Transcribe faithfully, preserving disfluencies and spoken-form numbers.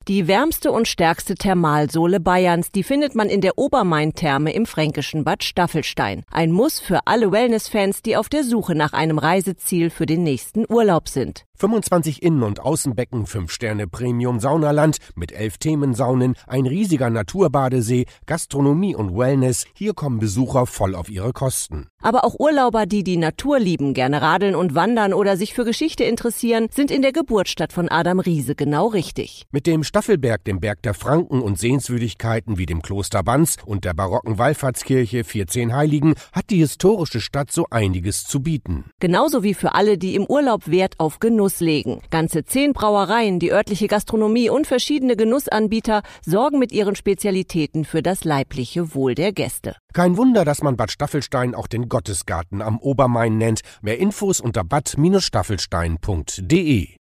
Die wärmste und stärkste Thermalsohle Bayerns, die findet man in der Obermain-Therme im fränkischen Bad Staffelstein. Ein Muss für alle Wellness-Fans, die auf der Suche nach einem Reiseziel für den nächsten Urlaub sind. fünfundzwanzig Innen- und Außenbecken, fünf Sterne Premium-Saunaland mit elf Themensaunen, ein riesiger Naturbadesee, Gastronomie und Wellness. Hier kommen Besucher voll auf ihre Kosten. Aber auch Urlauber, die die Natur lieben, gerne radeln und wandern oder sich für Geschichte interessieren, sind in der Geburtsstadt von Adam Riese genau richtig. Mit dem Staffelberg, dem Berg der Franken und Sehenswürdigkeiten wie dem Kloster Banz und der barocken Wallfahrtskirche vierzehn Heiligen hat die historische Stadt so einiges zu bieten. Genauso wie für alle, die im Urlaub Wert auf Genuss legen. Ganze zehn Brauereien, die örtliche Gastronomie und verschiedene Genussanbieter sorgen mit ihren Spezialitäten für das leibliche Wohl der Gäste. Kein Wunder, dass man Bad Staffelstein auch den Gottesgarten am Obermain nennt. Mehr Infos unter bad Staffelstein punkt de.